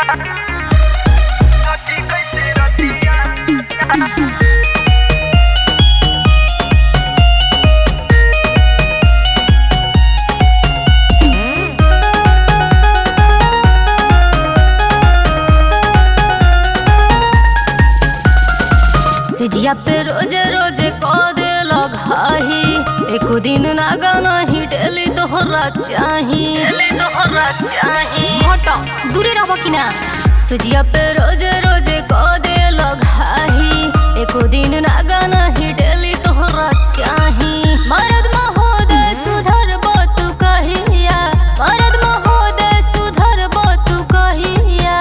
सिजिया पे रोजे रोजे को दे लगाही एको दिन ना गाना ही डेली तोहरा चाही हटो दूरे रहबो कि ना। सिजिया पे रोजे रोजे को दे लगाही एको दिन ना गाना ही डेली तोहरा चाही। मर्द महोदय सुधर बात कहिया, मर्द महोदय सुधर बात कहिया।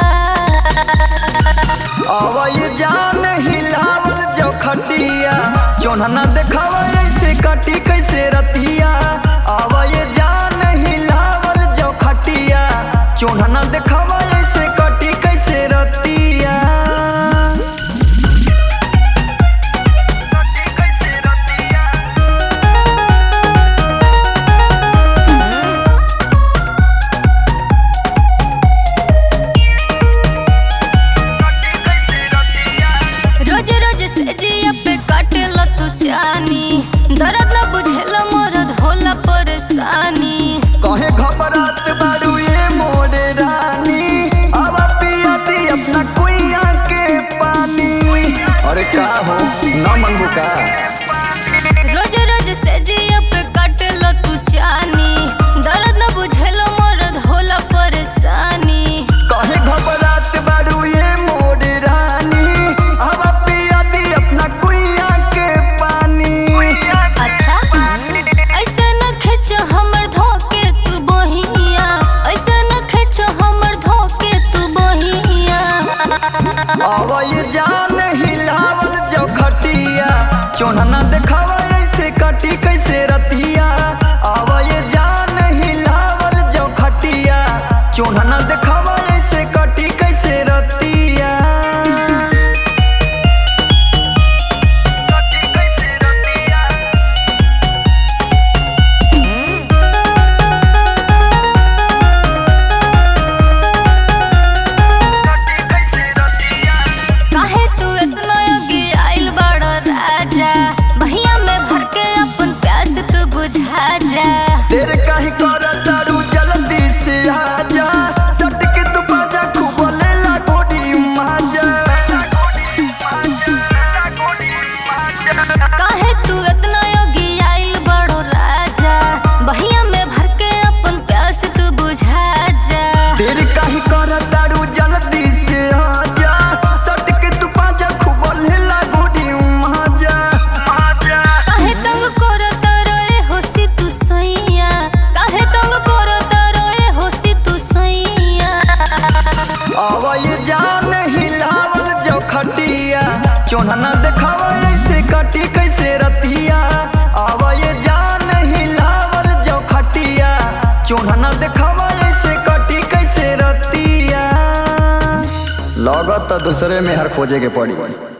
आवाज़ जान हिलावल जो खटिया जोना ना देखावा ऐसे काटी कैसे रतिया। आवाज़ जान हिलावल जो खटिया जोना ना देखावा ऐसे काटी कैसे रतिया। रोज रोज सेजिया पे काटेला तू जानी, दर्द न बुझेला मरद होला परेशानी। कहे घबरात बारू ये मोरे रानी, अब पिया दी अपना कुइया के पानी। अरे का हो ना मनबू का। रोज रोज सेजिया पे काटेला तू जानी, दर्द न बुझेला मरद होला परेशानी। कहे घबरात बारू ये मोरे रानी, अब पिया दी अपना कुइया के पानी। अच्छा ऐसे न खेच हमर धोके तू बहिया, ऐसे न खेच हमर धोके तू बहिया। आवाज़ जान हिलावल जो खटिया चोना ना देखावा ऐसे काटी कैसे रतिया। आवाज़ जान हिलावल जो खटिया चोना ना देखावा ऐसे काटी कैसे रतिया। काहे तू इतना योगी आइल बड़ा राजा, भैया में भर के अपन प्यास तू बुझा जा। तेरे काहे करतारू जल्दी से आजा, सट के तू बाजा खूब लेला गोडी माजा। काहे तू इतना योगी आइल बड़ो राजा, भैया में भर के अपन प्यास तू बुझा जा। तेरे काहे करतारू जल्दी से आजा, सट के तू बाजा खूब लेला गोडी माजा। काहे तंग करत रहे होसी तू सैया, काहे तंग करत रहे होसी तू सैया। आवाज़ जान हिलावल जो खटिया चोना ना देखावा ऐसे काटी कैसे रतिया। आवाज़ जान हिलावल जो खटिया चोना ना देखावा ऐसे काटी कैसे रतिया। लागत दूसरे में हर खोजे के पड़ी।